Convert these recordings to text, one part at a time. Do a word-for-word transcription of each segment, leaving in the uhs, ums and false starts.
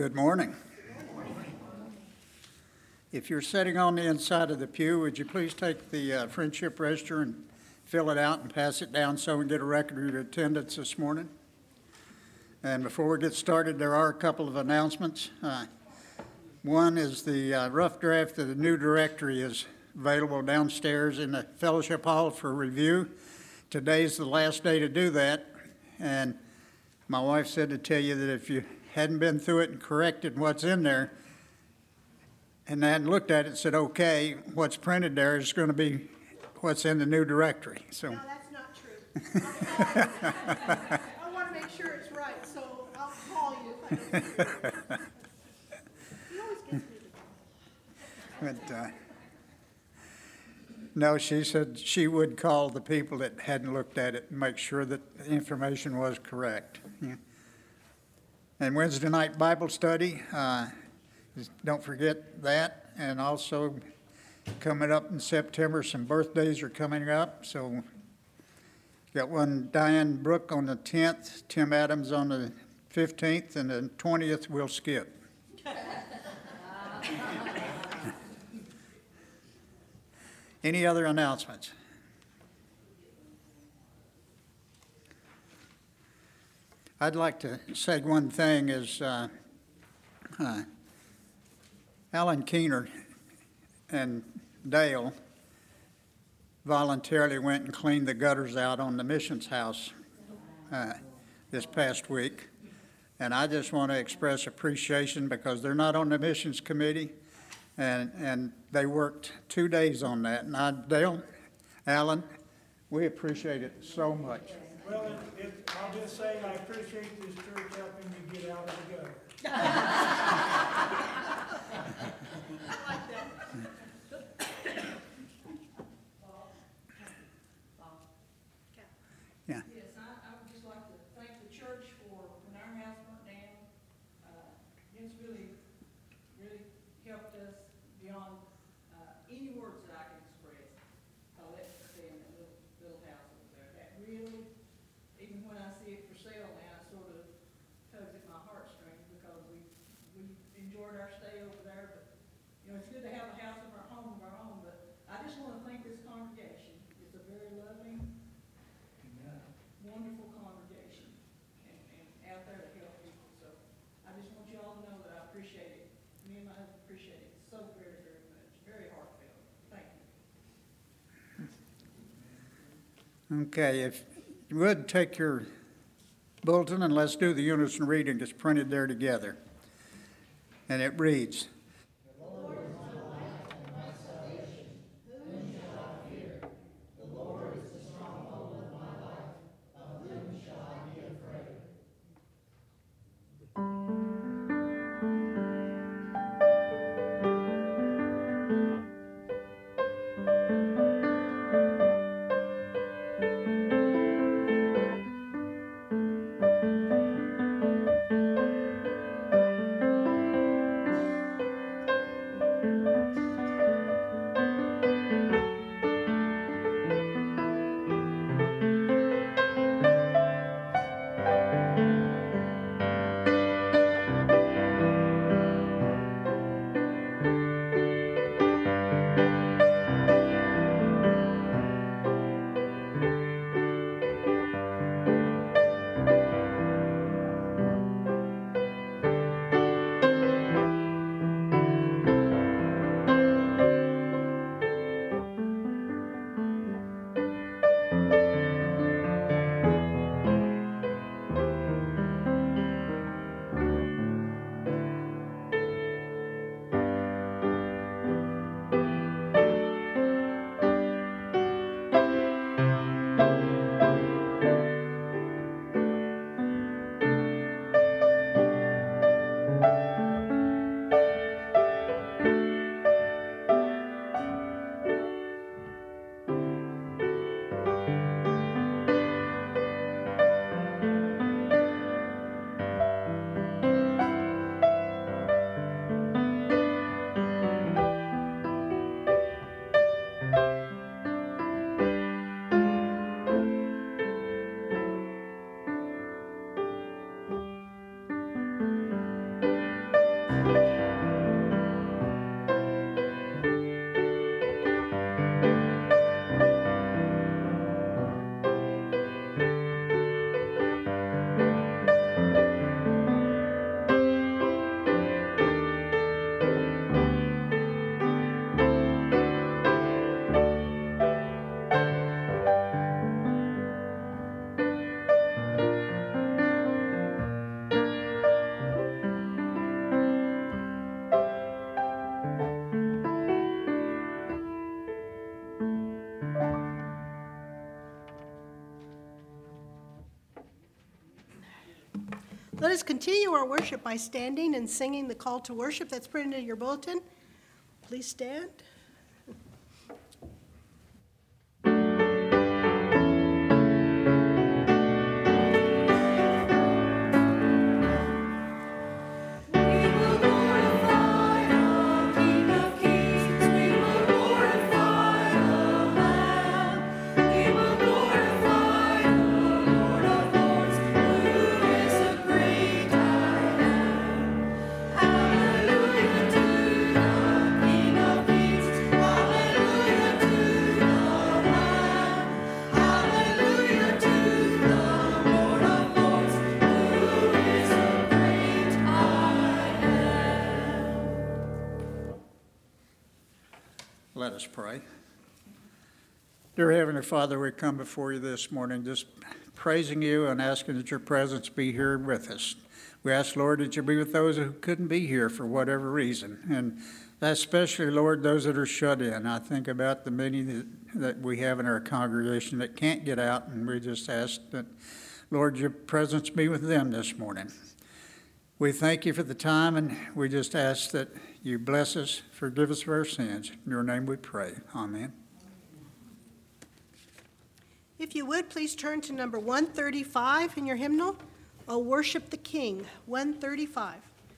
Good morning. If you're sitting on the inside of the pew, would you please take the uh, friendship register and fill it out and pass it down so we can get a record of your attendance this morning? And before we get started, there are a couple of announcements. Uh, one is the uh, rough draft of the new directory is available downstairs in the fellowship hall for review. Today's the last day to do that, and my wife said to tell you that if you hadn't been through it and corrected what's in there and hadn't looked at it and said, okay, what's printed there is going to be what's in the new directory. So. No, that's not true. I want to make sure it's right, so I'll call you if I don't see it. He always gets me to But, uh, no, she said she would call the people that hadn't looked at it and make sure that the information was correct. Yeah. And Wednesday night Bible study, uh, don't forget that. And also coming up in September, some birthdays are coming up. So got one Diane Brooke on the tenth, Tim Adams on the fifteenth, and the twentieth we'll skip. Any other announcements? I'd like to say one thing is uh, uh, Alan Keener and Dale voluntarily went and cleaned the gutters out on the missions house uh, this past week. And I just want to express appreciation because they're not on the missions committee. And, and they worked two days on that. And I, Dale, Alan, we appreciate it so much. Well, it, it, I'll just say I appreciate this church helping me get out of the gutter. I like that. Yeah. Yes, I, I would just like to thank the church for when our house burnt down. Uh, it's really, really helped us beyond uh, any words that I can express. I let it stay in that little, little house over there. That really, even when I see it for sale now, it sort of tugs at my heartstrings because we, we enjoyed our stay over there. But, you know, it's good to have a house of our home of our own, but I just want to thank this congregation. It's a very loving, wonderful congregation and, and out there to help people. So I just want you all to know that I appreciate it. Me and my husband appreciate it so very, very much. Very heartfelt. Thank you. Okay, if you would take your bulletin and let's do the unison reading that's printed there together. And it reads, Let us continue our worship by standing and singing the call to worship that's printed in your bulletin. Please stand. Let us pray. Dear Heavenly Father, we come before you this morning just praising you and asking that your presence be here with us. We ask, Lord, that you be with those who couldn't be here for whatever reason, and especially, Lord, those that are shut in. I think about the many that, that we have in our congregation that can't get out, and we just ask that, Lord, your presence be with them this morning. We thank you for the time, and we just ask that you bless us, forgive us for our sins. In your name we pray. Amen. If you would, please turn to number one thirty-five in your hymnal. Oh, Worship the King, one thirty-five.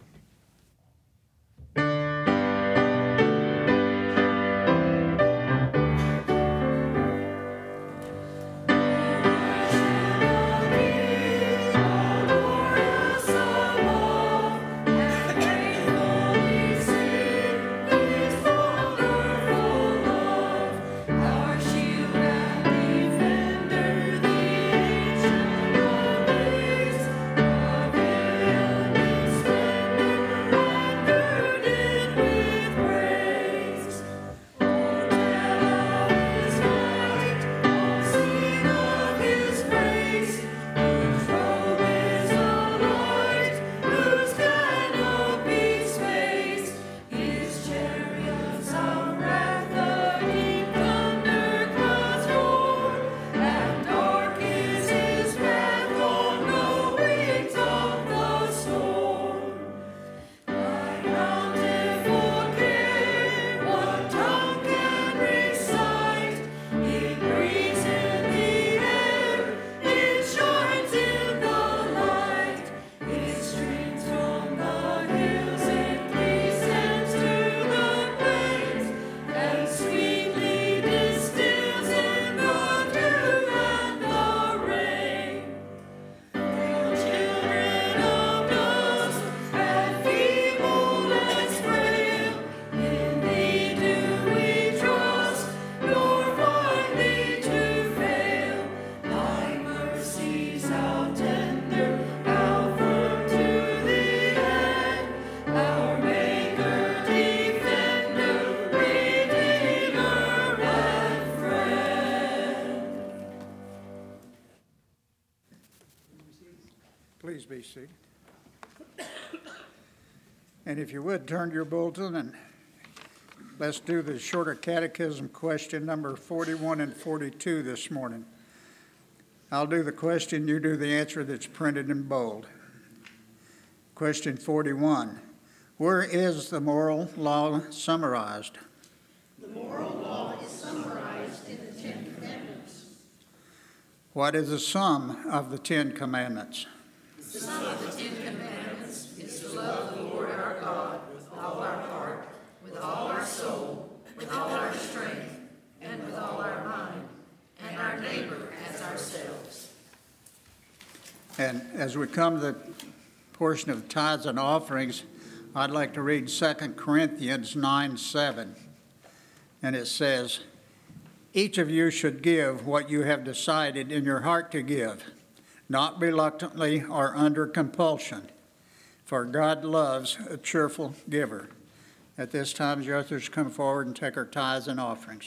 Please be seated. And if you would, turn to your bulletin and let's do the shorter catechism question number forty-one and forty-two this morning. I'll do the question, you do the answer that's printed in bold. Question forty-one, where is the moral law summarized? The moral law is summarized in the Ten Commandments. What is the sum of the Ten Commandments? The sum of the Ten Commandments is to love the Lord our God with all our heart, with all our soul, with all our strength, and with all our mind, and our neighbor as ourselves. And as we come to the portion of tithes and offerings, I'd like to read Second Corinthians nine seven. And it says, each of you should give what you have decided in your heart to give, not reluctantly or under compulsion, for God loves a cheerful giver. At this time, the ushers come forward and take our tithes and offerings.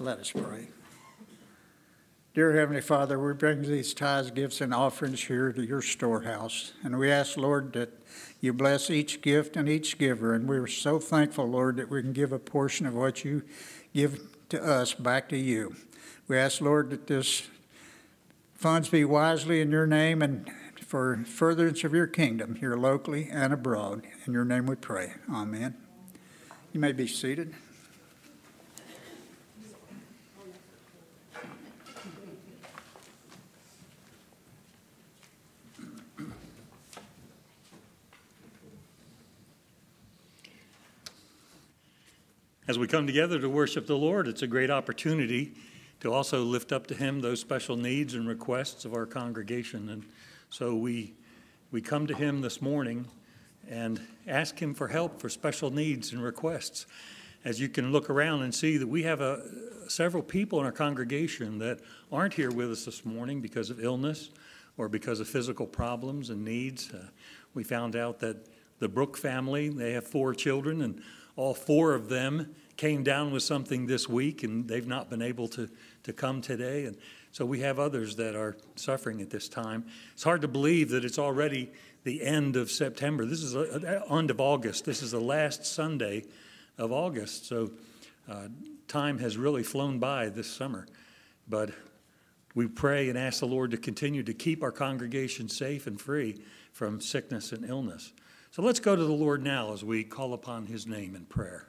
Let us pray. Dear Heavenly Father, we bring these tithes, gifts, and offerings here to your storehouse. And we ask, Lord, that you bless each gift and each giver. And we're so thankful, Lord, that we can give a portion of what you give to us back to you. We ask, Lord, that this funds be wisely in your name and for furtherance of your kingdom here locally and abroad. In your name we pray. Amen. You may be seated. As we come together to worship the Lord, it's a great opportunity to also lift up to him those special needs and requests of our congregation. And so we we come to him this morning and ask him for help for special needs and requests. As you can look around and see that we have a, several people in our congregation that aren't here with us this morning because of illness or because of physical problems and needs. Uh, we found out that the Brook family, they have four children, and all four of them came down with something this week, and they've not been able to, to come today. And so we have others that are suffering at this time. It's hard to believe that it's already the end of September. This is the end of August. This is the last Sunday of August. So uh, time has really flown by this summer. But we pray and ask the Lord to continue to keep our congregation safe and free from sickness and illness. So let's go to the Lord now as we call upon his name in prayer.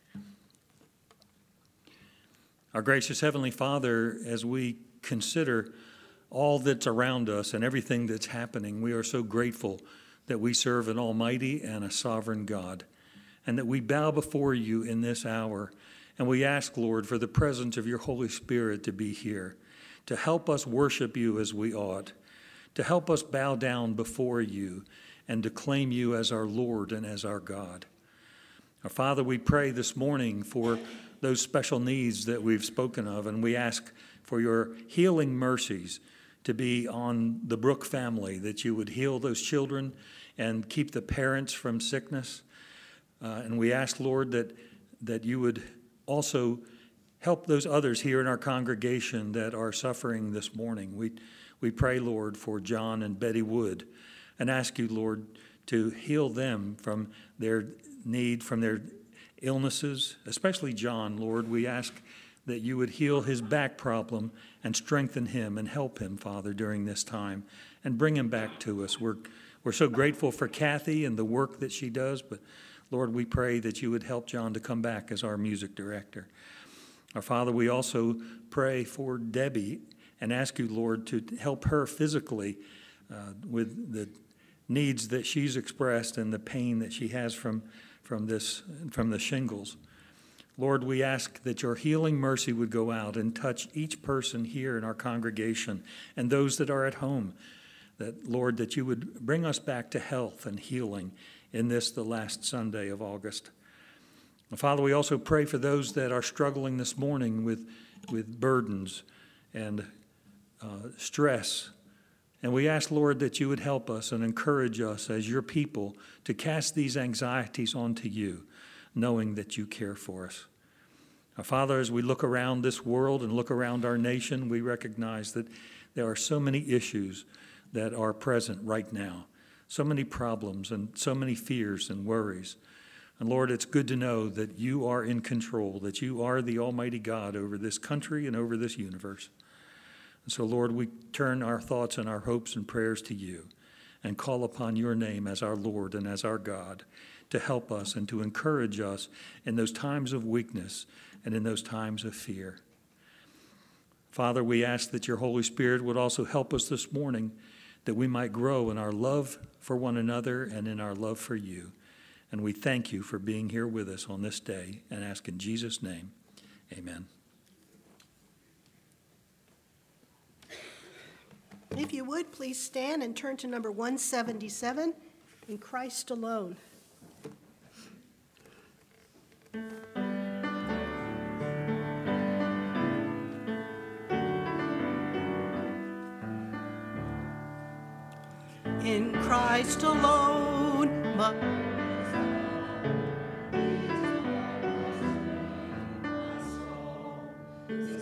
Our gracious Heavenly Father, as we consider all that's around us and everything that's happening, we are so grateful that we serve an almighty and a sovereign God, and that we bow before you in this hour. And we ask, Lord, for the presence of your Holy Spirit to be here, to help us worship you as we ought, to help us bow down before you and to claim you as our Lord and as our God. Our Father, we pray this morning for those special needs that we've spoken of, and we ask for your healing mercies to be on the Brook family, that you would heal those children and keep the parents from sickness. Uh, and we ask, Lord, that, that you would also help those others here in our congregation that are suffering this morning. We, we pray, Lord, for John and Betty Wood, and ask you, Lord, to heal them from their need, from their illnesses, especially John, Lord. We ask that you would heal his back problem and strengthen him and help him, Father, during this time, and bring him back to us. We're, we're so grateful for Kathy and the work that she does, but Lord, we pray that you would help John to come back as our music director. Our Father, we also pray for Debbie and ask you, Lord, to help her physically uh, with the needs that she's expressed and the pain that she has from, from this, from the shingles. Lord, we ask that your healing mercy would go out and touch each person here in our congregation and those that are at home. That, Lord, that you would bring us back to health and healing in this, the last Sunday of August. And Father, we also pray for those that are struggling this morning with, with burdens and uh, stress. And we ask, Lord, that you would help us and encourage us as your people to cast these anxieties onto you, knowing that you care for us. Our Father, as we look around this world and look around our nation, we recognize that there are so many issues that are present right now, so many problems and so many fears and worries. And Lord, it's good to know that you are in control, that you are the Almighty God over this country and over this universe. And so, Lord, we turn our thoughts and our hopes and prayers to you and call upon your name as our Lord and as our God to help us and to encourage us in those times of weakness and in those times of fear. Father, we ask that your Holy Spirit would also help us this morning, that we might grow in our love for one another and in our love for you. And we thank you for being here with us on this day and ask in Jesus' name, amen. If you would, please stand and turn to number one seventy-seven, In Christ Alone. In Christ alone, my soul is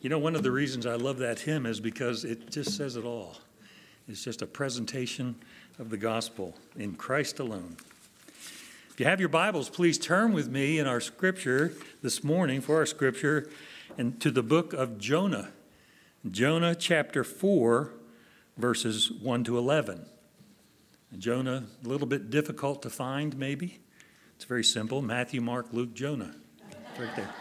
You know, one of the reasons I love that hymn is because it just says it all. It's just a presentation of the gospel in Christ alone. If you have your Bibles, please turn with me in our scripture this morning for our scripture and to the book of Jonah. Jonah chapter four, verses one to eleven. Jonah, a little bit difficult to find maybe. It's very simple. Matthew, Mark, Luke, Jonah. It's right there.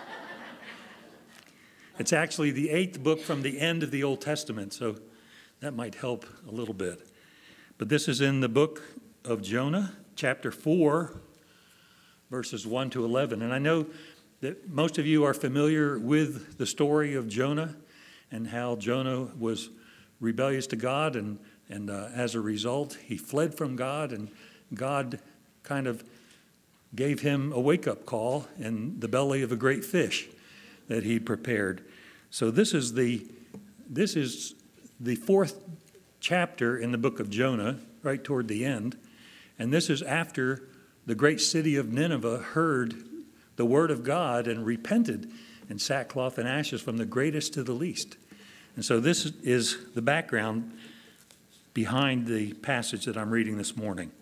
It's actually the eighth book from the end of the Old Testament, so that might help a little bit. But this is in the book of Jonah, chapter four, verses one to eleven. And I know that most of you are familiar with the story of Jonah and how Jonah was rebellious to God, and, and uh, as a result, he fled from God, and God kind of gave him a wake-up call in the belly of a great fish that he prepared. So this is the this is the fourth chapter in the book of Jonah, right toward the end, and this is after the great city of Nineveh heard the word of God and repented in sackcloth and ashes from the greatest to the least. And so this is the background behind the passage that I'm reading this morning.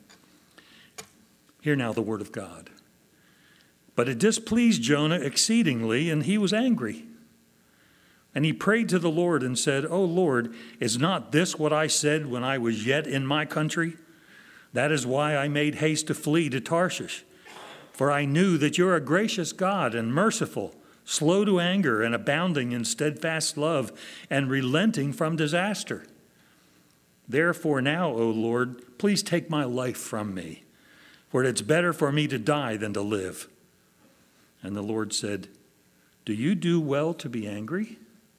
Hear now the word of God. But it displeased Jonah exceedingly, and he was angry. And he prayed to the Lord and said, O Lord, is not this what I said when I was yet in my country? That is why I made haste to flee to Tarshish. For I knew that you're a gracious God and merciful, slow to anger and abounding in steadfast love and relenting from disaster. Therefore now, O Lord, please take my life from me, for it's better for me to die than to live. And the Lord said, Do you do well to be angry?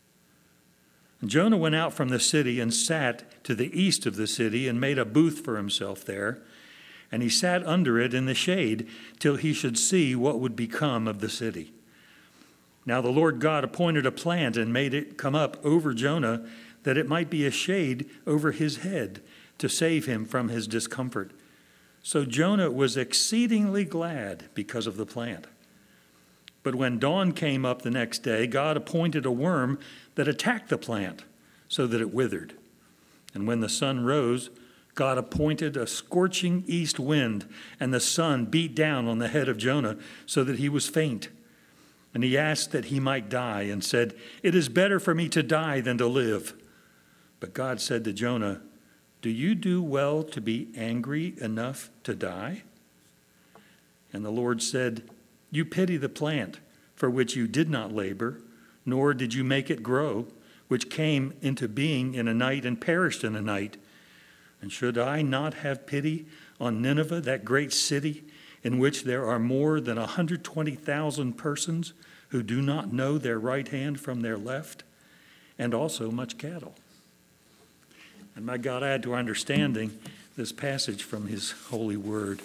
And Jonah went out from the city and sat to the east of the city and made a booth for himself there. And he sat under it in the shade till he should see what would become of the city. Now the Lord God appointed a plant and made it come up over Jonah, that it might be a shade over his head to save him from his discomfort. So Jonah was exceedingly glad because of the plant. But when dawn came up the next day, God appointed a worm that attacked the plant so that it withered. And when the sun rose, God appointed a scorching east wind, and the sun beat down on the head of Jonah so that he was faint. And he asked that he might die and said, It is better for me to die than to live. But God said to Jonah, Do you do well to be angry enough to die? And the Lord said, You pity the plant for which you did not labor, nor did you make it grow, which came into being in a night and perished in a night. And should I not have pity on Nineveh, that great city, in which there are more than one hundred twenty thousand persons who do not know their right hand from their left, and also much cattle? And may God add to our understanding this passage from his holy word.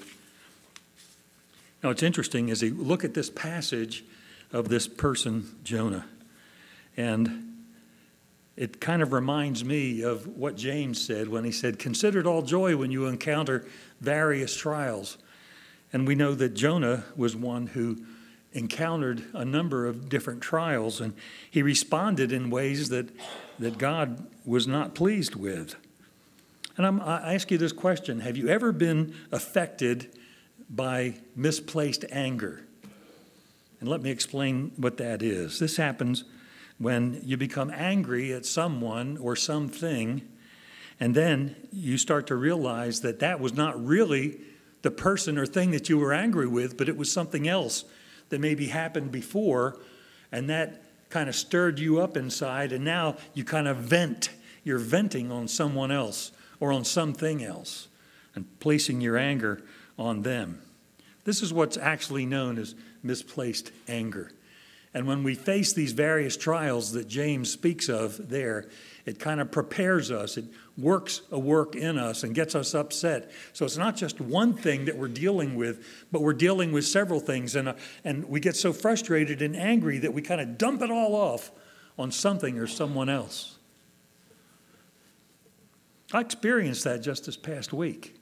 Now, it's interesting as you look at this passage of this person, Jonah, and it kind of reminds me of what James said when he said, Consider it all joy when you encounter various trials. And we know that Jonah was one who encountered a number of different trials, and he responded in ways that, that God was not pleased with. And I'm, I ask you this question: have you ever been affected by misplaced anger? And let me explain what that is. This happens when you become angry at someone or something, and then you start to realize that that was not really the person or thing that you were angry with, but it was something else that maybe happened before, and that kind of stirred you up inside, and now you kind of vent. You're venting on someone else or on something else and placing your anger on them. This is what's actually known as misplaced anger. And when we face these various trials that James speaks of there, it kind of prepares us. It works a work in us and gets us upset. So it's not just one thing that we're dealing with, but we're dealing with several things. And, uh, and we get so frustrated and angry that we kind of dump it all off on something or someone else. I experienced that just this past week.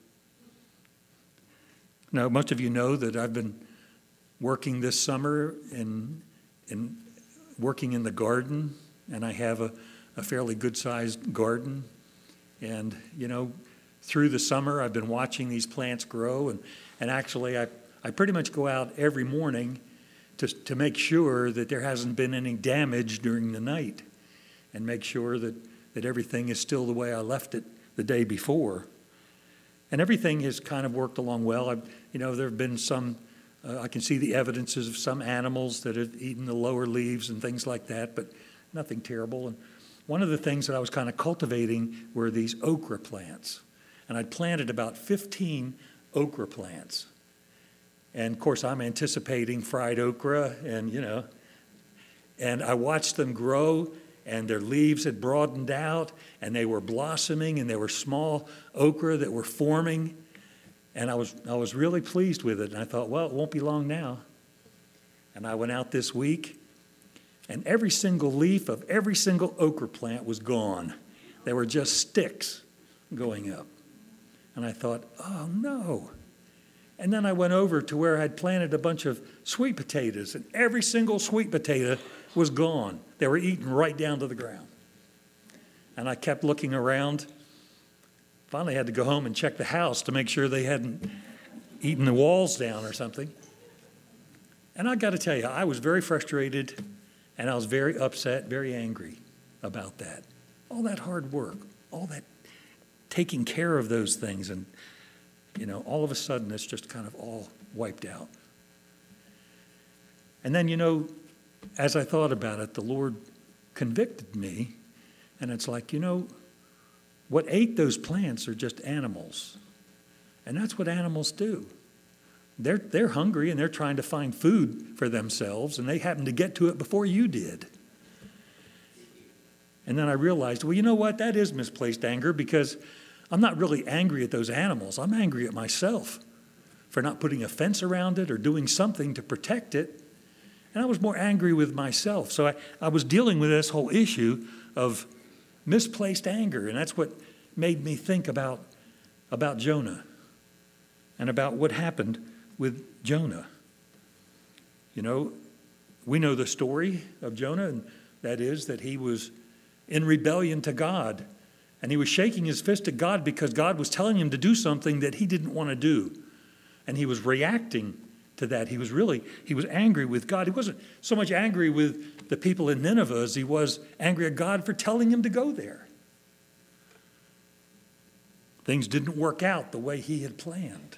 Now, most of you know that I've been working this summer in, in working in the garden and I have a, a fairly good-sized garden. And, you know, through the summer, I've been watching these plants grow, and, and actually I, I pretty much go out every morning to, to make sure that there hasn't been any damage during the night and make sure that, that everything is still the way I left it the day before. And everything has kind of worked along well. I've, you know, there have been some, uh, I can see the evidences of some animals that have eaten the lower leaves and things like that, but nothing terrible. And one of the things that I was kind of cultivating were these okra plants. And I'd planted about fifteen okra plants. And of course, I'm anticipating fried okra, and you know, and I watched them grow, and their leaves had broadened out, and they were blossoming, and there were small okra that were forming. And I was, I was really pleased with it. And I thought, well, it won't be long now. And I went out this week, and every single leaf of every single okra plant was gone. They were just sticks going up. And I thought, oh no. And then I went over to where I'd planted a bunch of sweet potatoes, and every single sweet potato was gone. They were eaten right down to the ground. And I kept looking around. Finally had to go home and check the house to make sure they hadn't eaten the walls down or something. And I got to tell you, I was very frustrated, and I was very upset, very angry about that. All that hard work, all that taking care of those things, and you know, all of a sudden it's just kind of all wiped out. And then, you know, as I thought about it, the Lord convicted me, and it's like, you know, what ate those plants are just animals. And that's what animals do. They're, they're hungry, and they're trying to find food for themselves, and they happen to get to it before you did. And then I realized, well, you know what? That is misplaced anger, because I'm not really angry at those animals. I'm angry at myself for not putting a fence around it or doing something to protect it. And I was more angry with myself. So I, I was dealing with this whole issue of misplaced anger. And that's what made me think about, about Jonah and about what happened with Jonah. You know, we know the story of Jonah, and that is that he was in rebellion to God. And he was shaking his fist at God because God was telling him to do something that he didn't want to do. And he was reacting to that. He was really, he was angry with God. He wasn't so much angry with the people in Nineveh as he was angry at God for telling him to go there. Things didn't work out the way he had planned.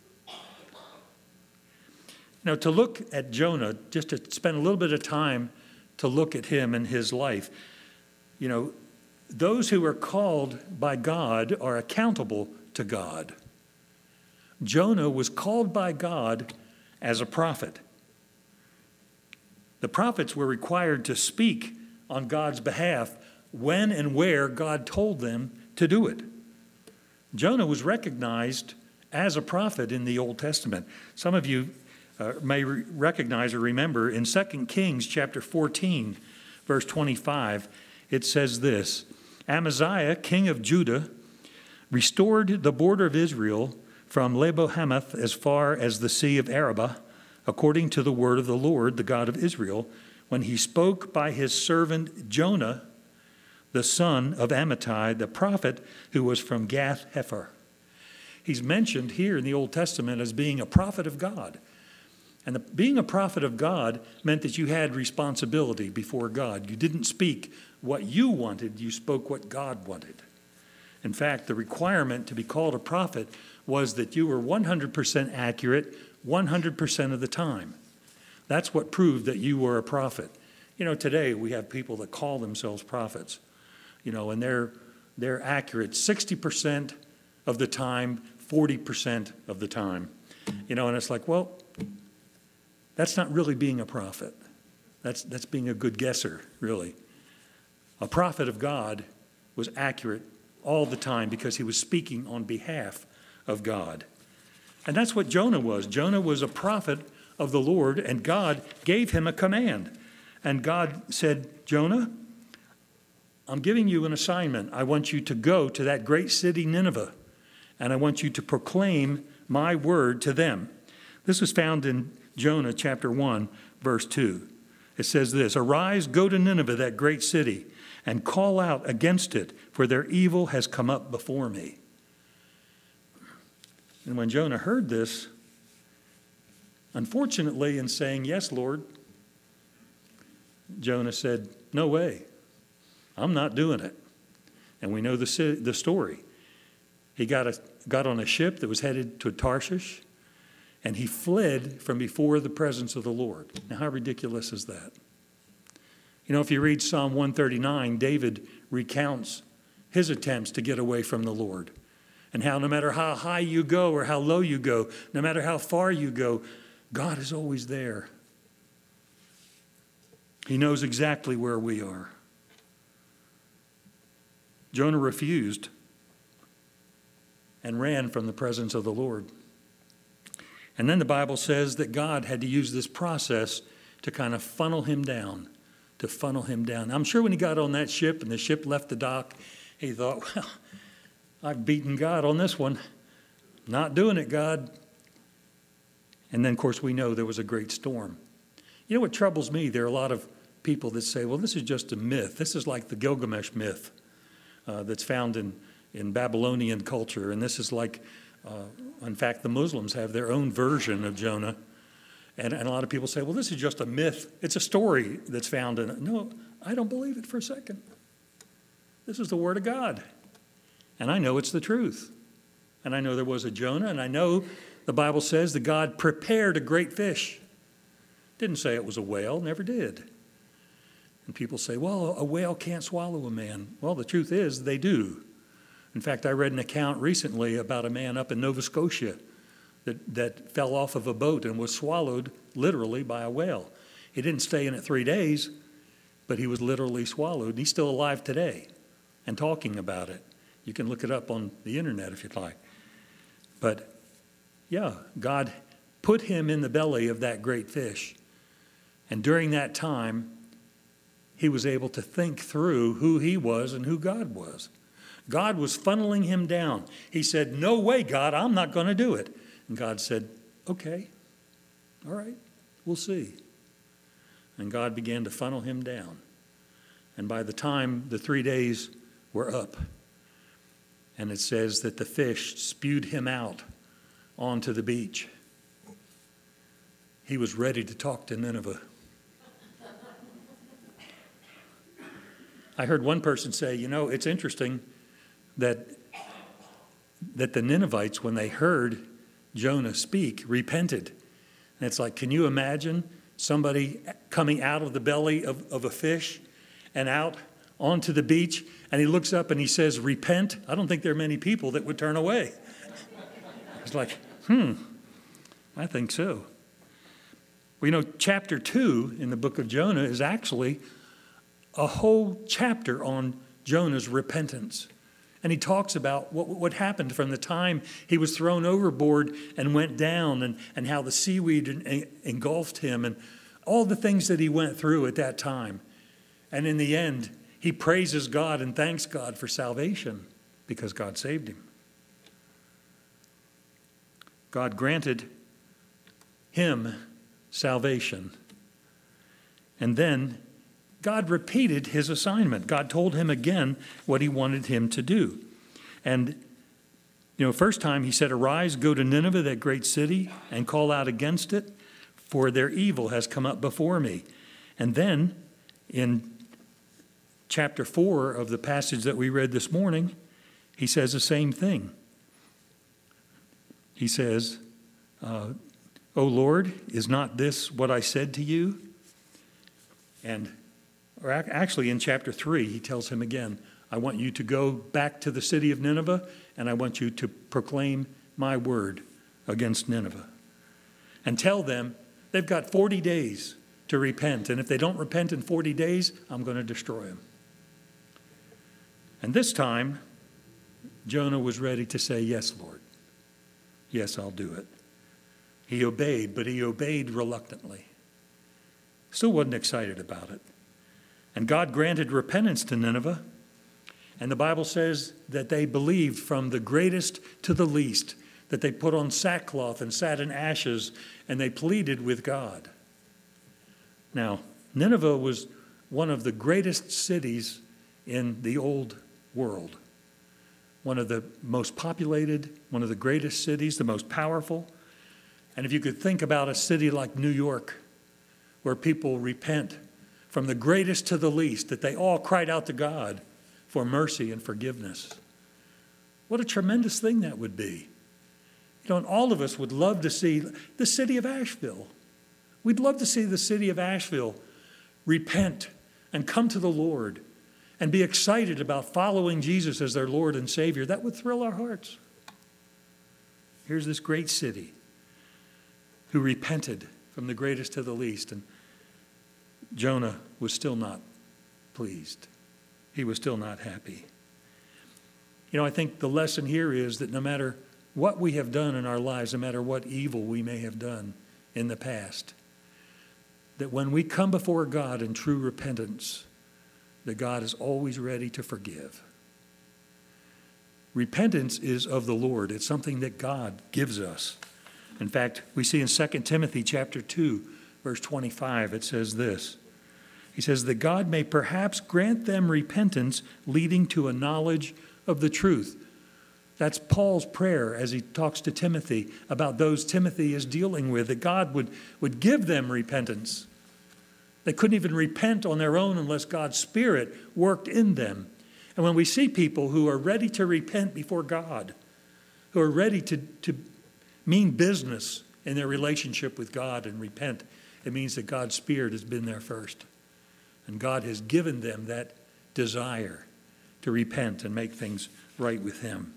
Now, to look at Jonah, just to spend a little bit of time to look at him and his life, you know, those who are called by God are accountable to God. Jonah was called by God as a prophet. The prophets were required to speak on God's behalf when and where God told them to do it. Jonah was recognized as a prophet in the Old Testament. Some of you uh, may re- recognize or remember in Second Kings chapter fourteen, verse twenty-five, it says this: Amaziah, king of Judah, restored the border of Israel from Lebo-Hamath as far as the Sea of Arabah, according to the word of the Lord, the God of Israel, when he spoke by his servant Jonah, the son of Amittai, the prophet who was from Gath-Hepher. He's mentioned here in the Old Testament as being a prophet of God. And the, being a prophet of God meant that you had responsibility before God. You didn't speak what you wanted, you spoke what God wanted. In fact, the requirement to be called a prophet was that you were one hundred percent accurate one hundred percent of the time. That's what proved that you were a prophet. You know, today we have people that call themselves prophets, you know, and they're, they're accurate sixty percent of the time, forty percent of the time. You know, and it's like, well, that's not really being a prophet. That's, that's being a good guesser, really. A prophet of God was accurate all the time because he was speaking on behalf of God. And that's what Jonah was. Jonah was a prophet of the Lord, and God gave him a command. And God said, Jonah, I'm giving you an assignment. I want you to go to that great city, Nineveh, and I want you to proclaim my word to them. This is found in Jonah chapter one, verse two. It says this, "Arise, go to Nineveh, that great city, and call out against it, for their evil has come up before me." And when Jonah heard this, unfortunately, in saying, "Yes, Lord," Jonah said, "No way. I'm not doing it." And we know the, the story. He got, a, got on a ship that was headed to Tarshish, and he fled from before the presence of the Lord. Now, how ridiculous is that? You know, if you read Psalm one thirty-nine, David recounts his attempts to get away from the Lord, and how no matter how high you go or how low you go, no matter how far you go, God is always there. He knows exactly where we are. Jonah refused and ran from the presence of the Lord. And then the Bible says that God had to use this process to kind of funnel him down, to funnel him down. I'm sure when he got on that ship and the ship left the dock, he thought, well, I've beaten God on this one. Not doing it, God. And then, of course, we know there was a great storm. You know what troubles me? There are a lot of people that say, well, this is just a myth. This is like the Gilgamesh myth uh, that's found in, in Babylonian culture. And this is like, uh, in fact, the Muslims have their own version of Jonah. And, and a lot of people say, well, this is just a myth. It's a story that's found in it. No, I don't believe it for a second. This is the Word of God. And I know it's the truth. And I know there was a Jonah, and I know the Bible says that God prepared a great fish. Didn't say it was a whale, never did. And people say, well, a whale can't swallow a man. Well, the truth is they do. In fact, I read an account recently about a man up in Nova Scotia that, that fell off of a boat and was swallowed literally by a whale. He didn't stay in it three days, but he was literally swallowed. He's still alive today and talking about it. You can look it up on the internet if you'd like. But yeah, God put him in the belly of that great fish. And during that time, he was able to think through who he was and who God was. God was funneling him down. He said, no way, God, I'm not going to do it. And God said, okay, all right, we'll see. And God began to funnel him down. And by the time the three days were up, and it says that the fish spewed him out onto the beach, he was ready to talk to Nineveh. I heard one person say, you know, it's interesting that, that the Ninevites, when they heard Jonah speak, repented. And it's like, can you imagine somebody coming out of the belly of, of a fish and out onto the beach, and he looks up and he says, repent? I don't think there are many people that would turn away. It's like, hmm, I think so. Well, you know, chapter two in the book of Jonah is actually a whole chapter on Jonah's repentance. And he talks about what, what happened from the time he was thrown overboard and went down, and, and how the seaweed engulfed him, and all the things that he went through at that time. And in the end, he praises God and thanks God for salvation because God saved him. God granted him salvation. And then God repeated his assignment. God told him again what he wanted him to do. And, you know, first time he said, arise, go to Nineveh, that great city, and call out against it, for their evil has come up before me. And then in chapter four of the passage that we read this morning, he says the same thing. He says, uh, O Lord, is not this what I said to you? And or actually in chapter three, he tells him again, I want you to go back to the city of Nineveh, and I want you to proclaim my word against Nineveh. And tell them they've got forty days to repent, and if they don't repent in forty days, I'm going to destroy them. And this time, Jonah was ready to say, yes, Lord. Yes, I'll do it. He obeyed, but he obeyed reluctantly. Still wasn't excited about it. And God granted repentance to Nineveh. And the Bible says that they believed from the greatest to the least, that they put on sackcloth and sat in ashes, and they pleaded with God. Now, Nineveh was one of the greatest cities in the old world. One of the most populated, one of the greatest cities, the most powerful. And if you could think about a city like New York, where people repent from the greatest to the least, that they all cried out to God for mercy and forgiveness. What a tremendous thing that would be. You know, and all of us would love to see the city of Asheville. We'd love to see the city of Asheville repent and come to the Lord and be excited about following Jesus as their Lord and Savior. That would thrill our hearts. Here's this great city who repented from the greatest to the least, and Jonah was still not pleased. He was still not happy. You know, I think the lesson here is that no matter what we have done in our lives, no matter what evil we may have done in the past, that when we come before God in true repentance, that God is always ready to forgive. Repentance is of the Lord. It's something that God gives us. In fact, we see in Second Timothy chapter two, verse twenty-five, it says this. He says that God may perhaps grant them repentance leading to a knowledge of the truth. That's Paul's prayer as he talks to Timothy about those Timothy is dealing with, that God would, would give them repentance. They couldn't even repent on their own unless God's Spirit worked in them. And when we see people who are ready to repent before God, who are ready to, to mean business in their relationship with God and repent, it means that God's Spirit has been there first. And God has given them that desire to repent and make things right with Him.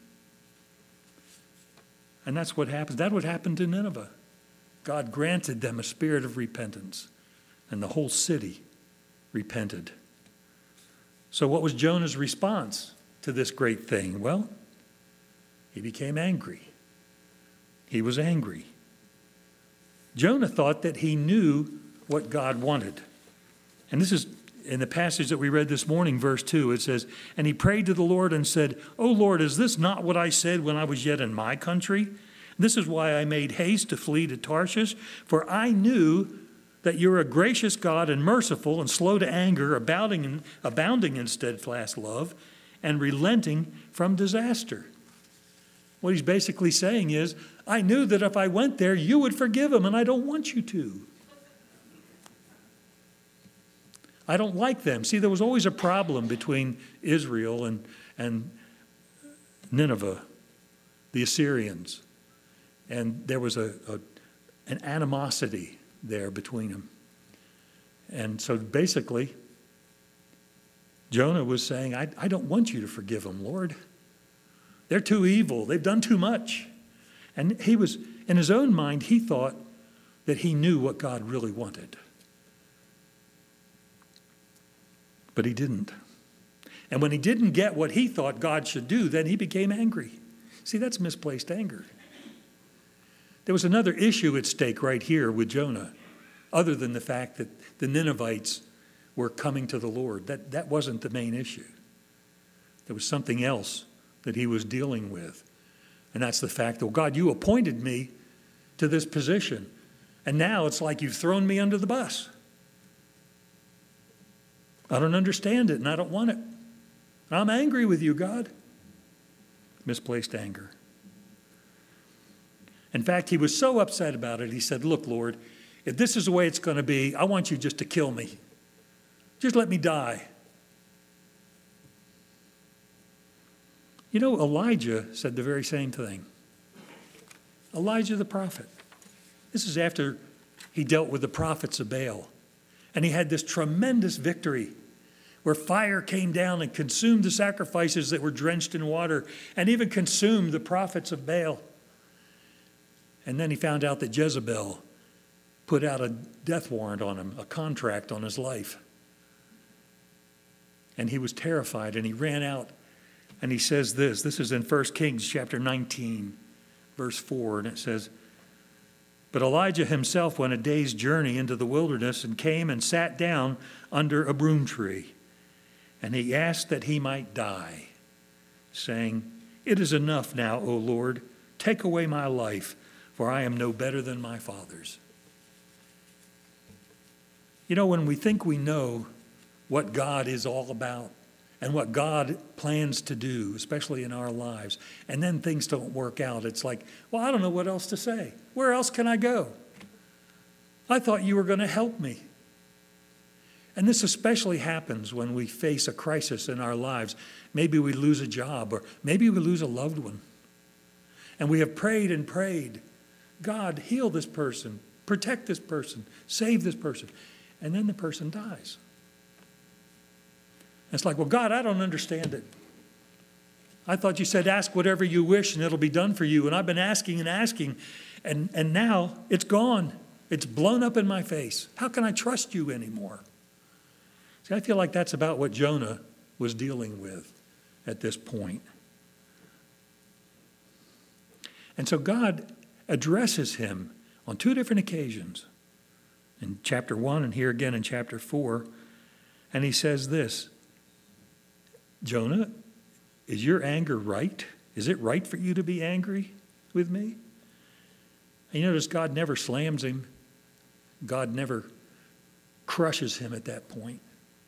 And that's what happens. That would happen to Nineveh. God granted them a spirit of repentance, and the whole city repented. So what was Jonah's response to this great thing? Well, he became angry. He was angry. Jonah thought that he knew what God wanted. And this is in the passage that we read this morning, verse two. It says, "And he prayed to the Lord and said, 'O Lord, is this not what I said when I was yet in my country? This is why I made haste to flee to Tarshish, for I knew that you're a gracious God and merciful and slow to anger, abounding in, abounding in steadfast love, and relenting from disaster.'" What he's basically saying is, I knew that if I went there, you would forgive him, and I don't want you to. I don't like them. See, there was always a problem between Israel and, and Nineveh, the Assyrians. And there was a, a an animosity there between them. And so basically, Jonah was saying, I, I don't want you to forgive them, Lord. They're too evil. They've done too much. And he was, in his own mind, he thought that he knew what God really wanted. But he didn't. And when he didn't get what he thought God should do, then he became angry. See, that's misplaced anger. There was another issue at stake right here with Jonah, other than the fact that the Ninevites were coming to the Lord. That, that wasn't the main issue. There was something else that he was dealing with. And that's the fact that, well, God, you appointed me to this position. And now it's like you've thrown me under the bus. I don't understand it, and I don't want it. I'm angry with you, God. Misplaced anger. In fact, he was so upset about it, he said, look, Lord, if this is the way it's going to be, I want you just to kill me. Just let me die. You know, Elijah said the very same thing. Elijah the prophet. This is after he dealt with the prophets of Baal. And he had this tremendous victory where fire came down and consumed the sacrifices that were drenched in water and even consumed the prophets of Baal. And then he found out that Jezebel put out a death warrant on him, a contract on his life. And he was terrified, and he ran out, and he says this. This is in First Kings chapter nineteen, verse four, and it says, "But Elijah himself went a day's journey into the wilderness and came and sat down under a broom tree. And he asked that he might die, saying, 'It is enough now, O Lord, take away my life, for I am no better than my fathers.'" You know, when we think we know what God is all about and what God plans to do, especially in our lives, and then things don't work out, it's like, well, I don't know what else to say. Where else can I go? I thought you were going to help me. And this especially happens when we face a crisis in our lives. Maybe we lose a job, or maybe we lose a loved one. And we have prayed and prayed, God, heal this person, protect this person, save this person. And then the person dies. It's like, well, God, I don't understand it. I thought you said, ask whatever you wish and it'll be done for you. And I've been asking and asking, and, and now it's gone. It's blown up in my face. How can I trust you anymore? See, I feel like that's about what Jonah was dealing with at this point. And so God addresses him on two different occasions, in chapter one and here again in chapter four. And he says this, Jonah, is your anger right? Is it right for you to be angry with me? And you notice God never slams him. God never crushes him at that point.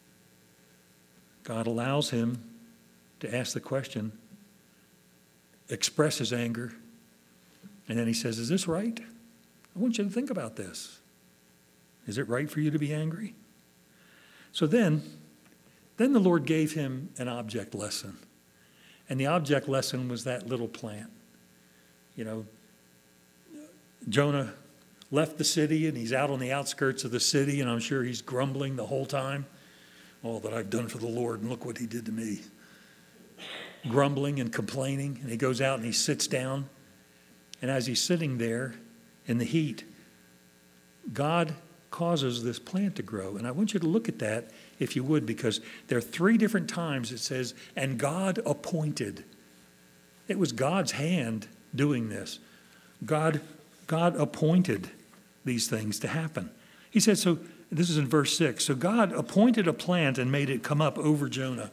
God allows him to ask the question, express his anger, and then he says, is this right? I want you to think about this. Is it right for you to be angry? So then, then the Lord gave him an object lesson. And the object lesson was that little plant. You know, Jonah left the city and he's out on the outskirts of the city, and I'm sure he's grumbling the whole time. All that I've done for the Lord, and look what he did to me. Grumbling and complaining, and he goes out and he sits down. And as he's sitting there in the heat, God causes this plant to grow. And I want you to look at that, if you would, because there are three different times it says, and God appointed. It was God's hand doing this. God, God appointed these things to happen. He said, so this is in verse six. So God appointed a plant and made it come up over Jonah.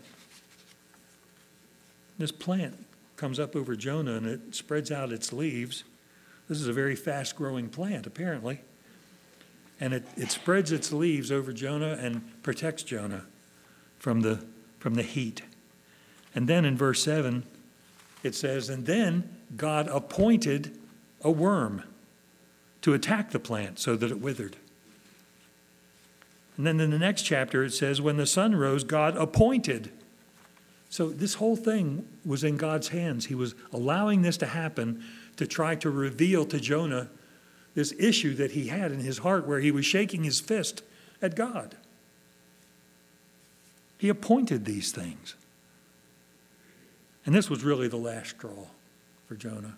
This plant comes up over Jonah and it spreads out its leaves. This is a very fast-growing plant, apparently. And it, it spreads its leaves over Jonah and protects Jonah from the, from the heat. And then in verse seven, it says, and then God appointed a worm to attack the plant so that it withered. And then in the next chapter, it says, when the sun rose, God appointed. So this whole thing was in God's hands. He was allowing this to happen to try to reveal to Jonah this issue that he had in his heart where he was shaking his fist at God. He appointed these things. And this was really the last straw for Jonah.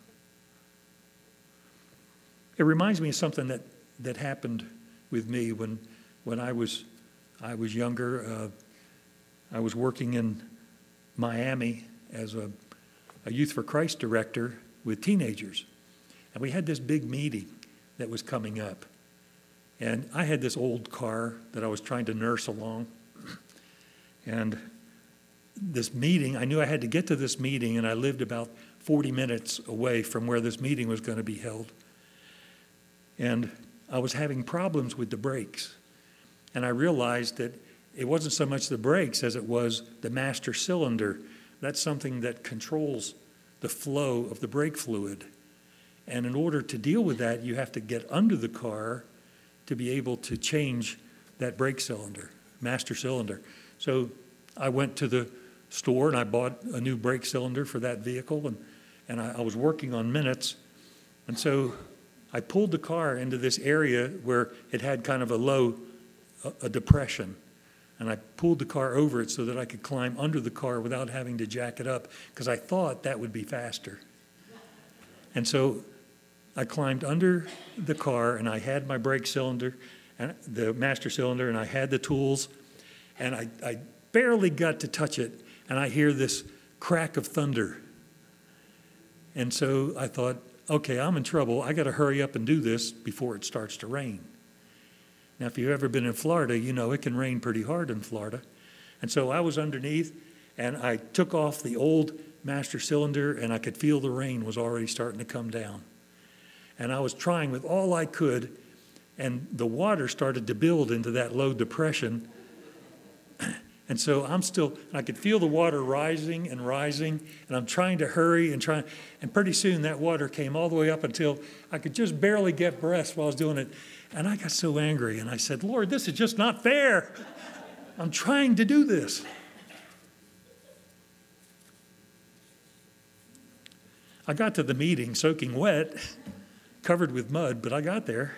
It reminds me of something that, that happened with me when, when I was, I was younger. Uh, I was working in Miami as a, a Youth for Christ director with teenagers. And we had this big meeting that was coming up. And I had this old car that I was trying to nurse along. And this meeting, I knew I had to get to this meeting, and I lived about forty minutes away from where this meeting was going to be held. And I was having problems with the brakes. And I realized that it wasn't so much the brakes as it was the master cylinder. That's something that controls the flow of the brake fluid. And in order to deal with that, you have to get under the car to be able to change that brake cylinder, master cylinder. So I went to the store and I bought a new brake cylinder for that vehicle, and, and I, I was working on minutes. And so I pulled the car into this area where it had kind of a low, a, a depression. And I pulled the car over it so that I could climb under the car without having to jack it up, because I thought that would be faster. And so I climbed under the car, and I had my brake cylinder, and the master cylinder, and I had the tools, and I, I barely got to touch it, and I hear this crack of thunder. And so I thought, okay, I'm in trouble. I got to hurry up and do this before it starts to rain. Now, if you've ever been in Florida, you know it can rain pretty hard in Florida. And so I was underneath, and I took off the old master cylinder, and I could feel the rain was already starting to come down. And I was trying with all I could, and the water started to build into that low depression. And so I'm still, I could feel the water rising and rising, and I'm trying to hurry and trying, and pretty soon that water came all the way up until I could just barely get breath while I was doing it. And I got so angry, and I said, Lord, this is just not fair. I'm trying to do this. I got to the meeting soaking wet, covered with mud, but I got there.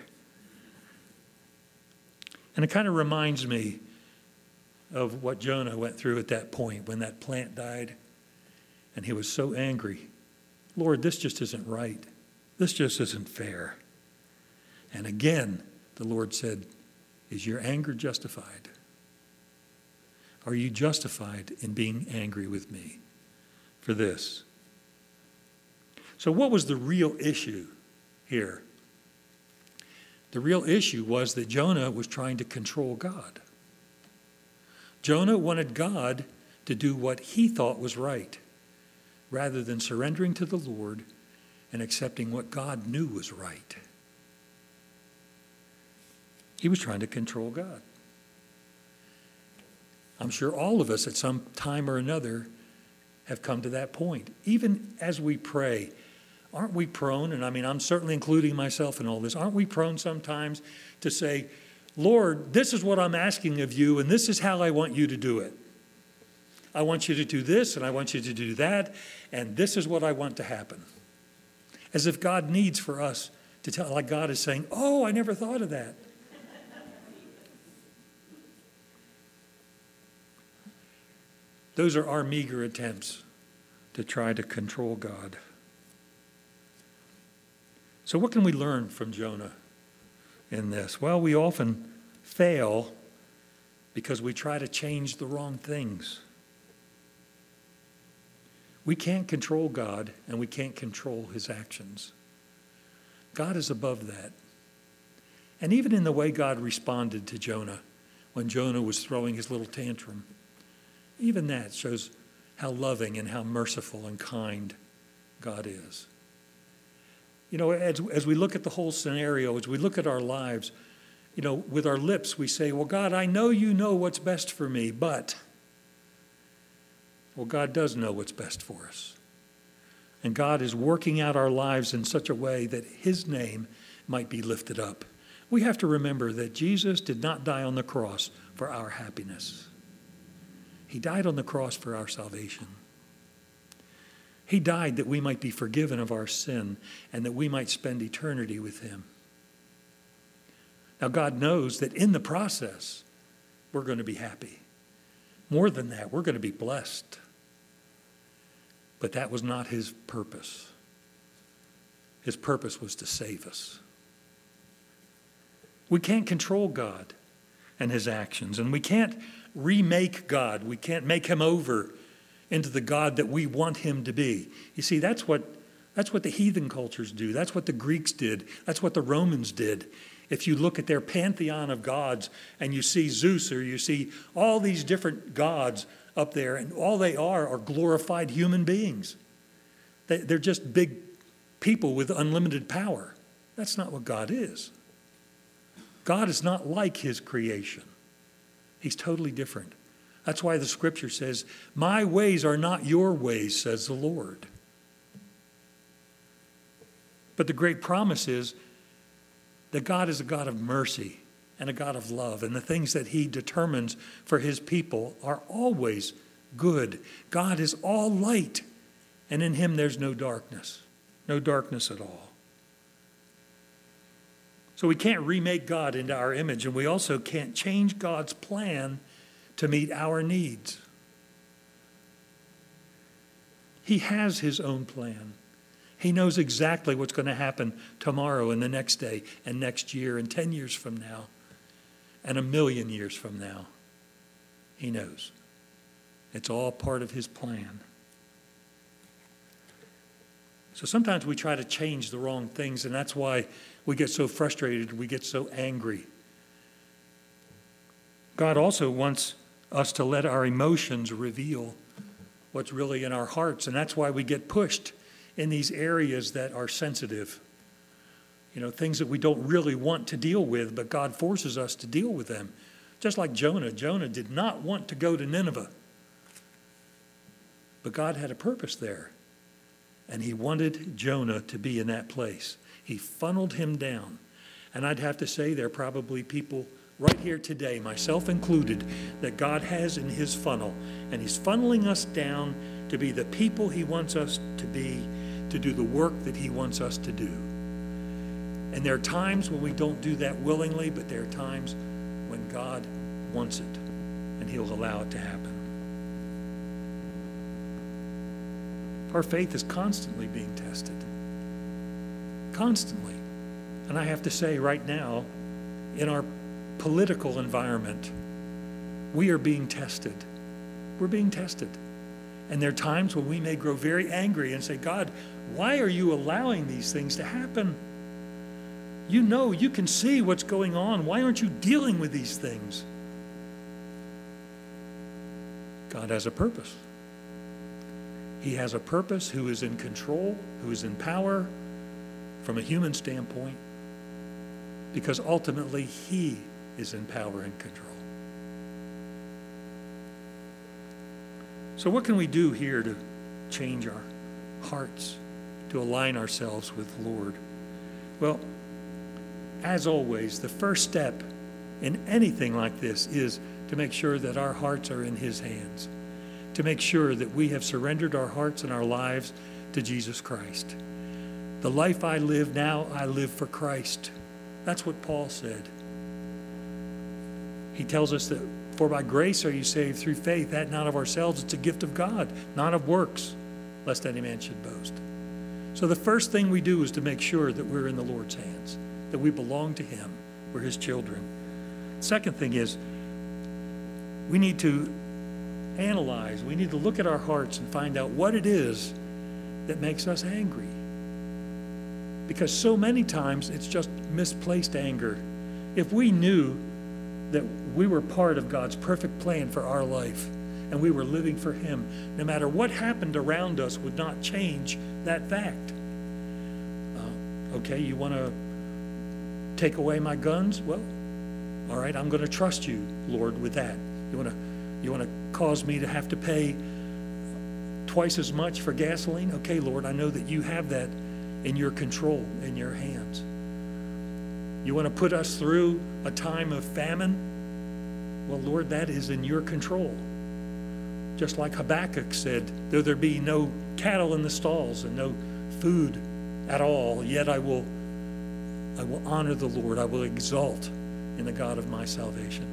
And it kind of reminds me of what Jonah went through at that point when that plant died. And he was so angry. Lord, this just isn't right. This just isn't fair. And again, the Lord said, is your anger justified? Are you justified in being angry with me for this? So what was the real issue here? The real issue was that Jonah was trying to control God. Jonah wanted God to do what he thought was right, rather than surrendering to the Lord and accepting what God knew was right. He was trying to control God. I'm sure all of us at some time or another have come to that point. Even as we pray, aren't we prone, and I mean, I'm certainly including myself in all this, aren't we prone sometimes to say, Lord, this is what I'm asking of you, and this is how I want you to do it. I want you to do this, and I want you to do that, and this is what I want to happen. As if God needs for us to tell, like God is saying, oh, I never thought of that. Those are our meager attempts to try to control God. So what can we learn from Jonah in this? Well, we often fail because we try to change the wrong things. We can't control God, and we can't control his actions. God is above that. And even in the way God responded to Jonah, when Jonah was throwing his little tantrum, even that shows how loving and how merciful and kind God is. You know, as, as we look at the whole scenario, as we look at our lives, you know, with our lips we say, well, God, I know you know what's best for me, but, well, God does know what's best for us. And God is working out our lives in such a way that his name might be lifted up. We have to remember that Jesus did not die on the cross for our happiness. He died on the cross for our salvation. He died that we might be forgiven of our sin and that we might spend eternity with him. Now, God knows that in the process, we're going to be happy. More than that, we're going to be blessed. But that was not his purpose. His purpose was to save us. We can't control God and his actions, and we can't remake God. We can't make him over into the God that we want him to be. You see, that's what, that's what the heathen cultures do. That's what the Greeks did. That's what the Romans did. If you look at their pantheon of gods and you see Zeus or you see all these different gods up there, and all they are are glorified human beings. They, they're just big people with unlimited power. That's not what God is. God is not like his creation. He's totally different. That's why the scripture says, my ways are not your ways, says the Lord. But the great promise is that God is a God of mercy and a God of love, and the things that he determines for his people are always good. God is all light, and in him there's no darkness, no darkness at all. So we can't remake God into our image, and we also can't change God's plan to meet our needs. He has his own plan. He knows exactly what's going to happen tomorrow and the next day and next year and ten years from now and a million years from now. He knows. It's all part of his plan. So sometimes we try to change the wrong things, and that's why we get so frustrated, we get so angry. God also wants us to let our emotions reveal what's really in our hearts, and that's why we get pushed in these areas that are sensitive. You know, things that we don't really want to deal with, but God forces us to deal with them. Just like Jonah. Jonah did not want to go to Nineveh. But God had a purpose there. And he wanted Jonah to be in that place. He funneled him down. And I'd have to say there are probably people right here today, myself included, that God has in his funnel. And he's funneling us down to be the people he wants us to be, to do the work that he wants us to do. And there are times when we don't do that willingly, but there are times when God wants it, and he'll allow it to happen. Our faith is constantly being tested. Constantly. And I have to say right now, in our political environment, we are being tested. We're being tested. And there are times when we may grow very angry and say, God, why are you allowing these things to happen? You know, you can see what's going on. Why aren't you dealing with these things? God has a purpose. He has a purpose, who is in control, who is in power from a human standpoint, because ultimately he is in power and control. So what can we do here to change our hearts, to align ourselves with the Lord? Well, as always, the first step in anything like this is to make sure that our hearts are in his hands, to make sure that we have surrendered our hearts and our lives to Jesus Christ. The life I live now, I live for Christ. That's what Paul said. He tells us that, for by grace are you saved through faith, that not of ourselves, it's a gift of God, not of works, lest any man should boast. So the first thing we do is to make sure that we're in the Lord's hands, that we belong to him, we're his children. Second thing is, we need to analyze, we need to look at our hearts and find out what it is that makes us angry. Because so many times it's just misplaced anger. If we knew that we were part of God's perfect plan for our life and we were living for him, no matter what happened around us would not change that fact. Uh, okay, you want to take away my guns? Well, all right, I'm going to trust you, Lord, with that. You want to you want to cause me to have to pay twice as much for gasoline? Okay, Lord, I know that you have that in your control, in your hands. You want to put us through a time of famine? Well, Lord, that is in your control. Just like Habakkuk said, though there be no cattle in the stalls and no food at all, yet I will, I will honor the Lord. I will exalt in the God of my salvation.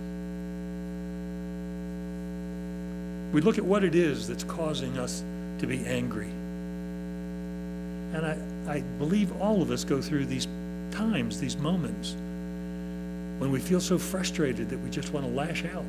We look at what it is that's causing us to be angry. And I, I believe all of us go through these times, these moments, when we feel so frustrated that we just want to lash out.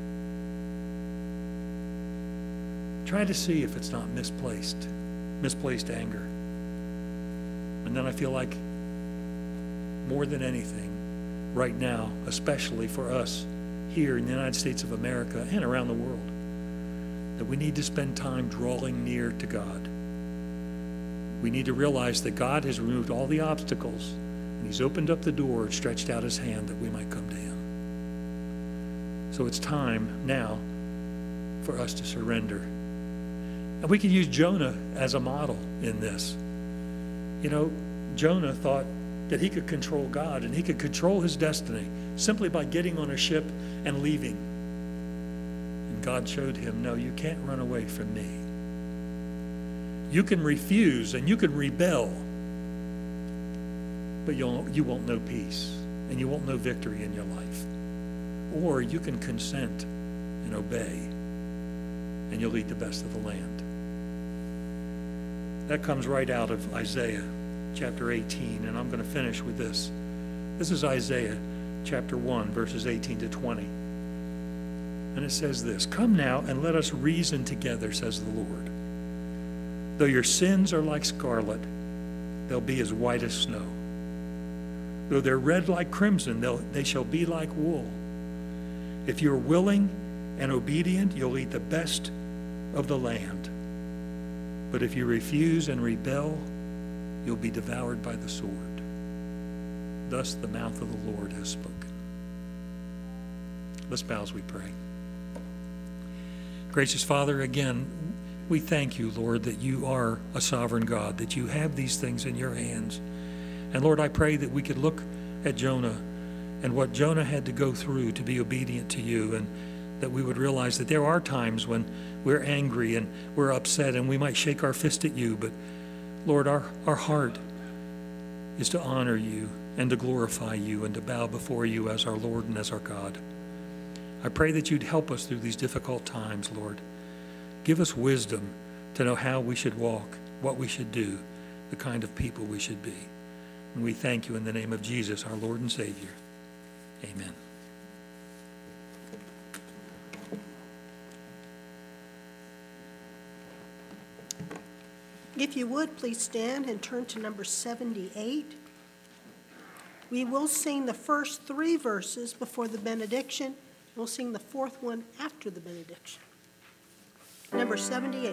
Try to see if it's not misplaced, misplaced anger. And then I feel like more than anything, right now, especially for us here in the United States of America and around the world, that we need to spend time drawing near to God. We need to realize that God has removed all the obstacles and he's opened up the door and stretched out his hand that we might come to him. So it's time now for us to surrender. And we can use Jonah as a model in this. You know, Jonah thought that he could control God and he could control his destiny simply by getting on a ship and leaving. And God showed him, no, you can't run away from me. You can refuse and you can rebel, but you'll, you won't know peace and you won't know victory in your life. Or you can consent and obey and you'll eat the best of the land. That comes right out of Isaiah chapter eighteen, and I'm going to finish with this. This is Isaiah chapter one, verses eighteen to twenty. And it says this, "Come now and let us reason together, says the Lord. Though your sins are like scarlet, they'll be as white as snow. Though they're red like crimson, they'll, they shall be like wool. If you're willing and obedient, you'll eat the best of the land. But if you refuse and rebel, you'll be devoured by the sword." Thus the mouth of the Lord has spoken. Let's bow as we pray. Gracious Father, again, we thank you, Lord, that you are a sovereign God, that you have these things in your hands. And Lord, I pray that we could look at Jonah and what Jonah had to go through to be obedient to you, and that we would realize that there are times when we're angry and we're upset and we might shake our fist at you, but Lord, our, our heart is to honor you and to glorify you and to bow before you as our Lord and as our God. I pray that you'd help us through these difficult times, Lord. Give us wisdom to know how we should walk, what we should do, the kind of people we should be. And we thank you in the name of Jesus, our Lord and Savior. Amen. If you would, please stand and turn to number seventy-eight. We will sing the first three verses before the benediction. We'll sing the fourth one after the benediction. Number seventy-eight.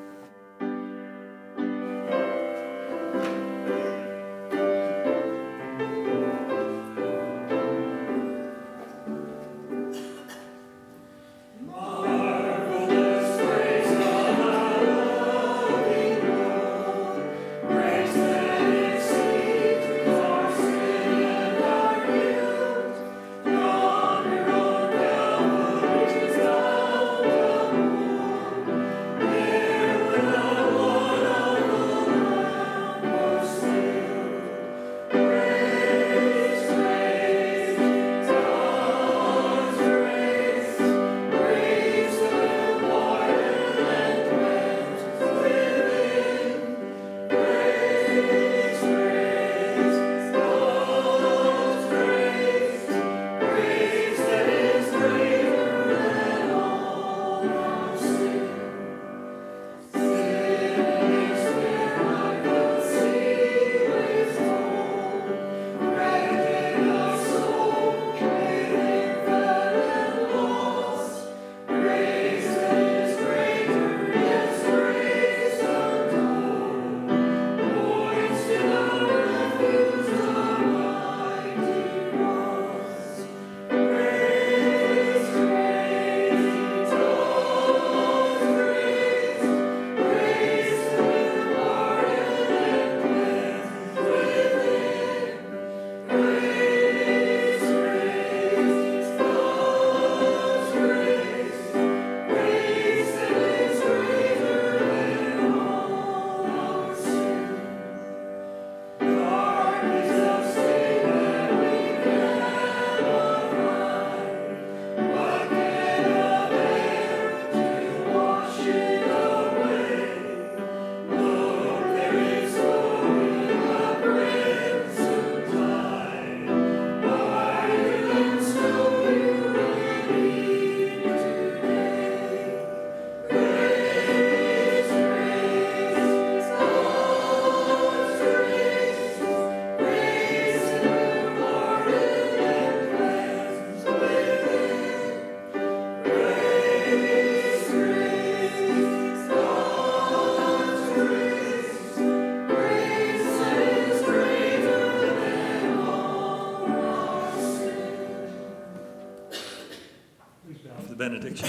Benediction.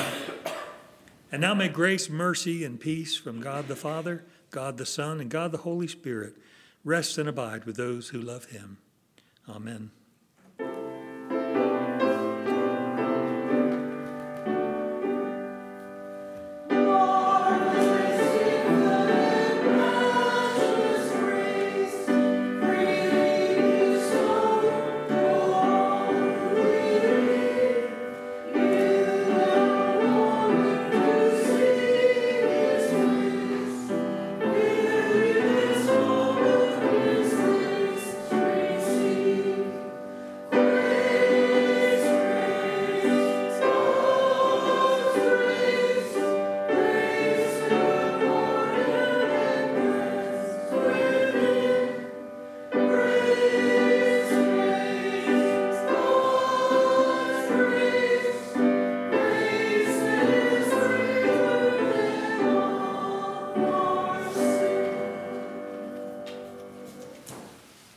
And now may grace, mercy, and peace from God the Father, God the Son, and God the Holy Spirit rest and abide with those who love him. Amen.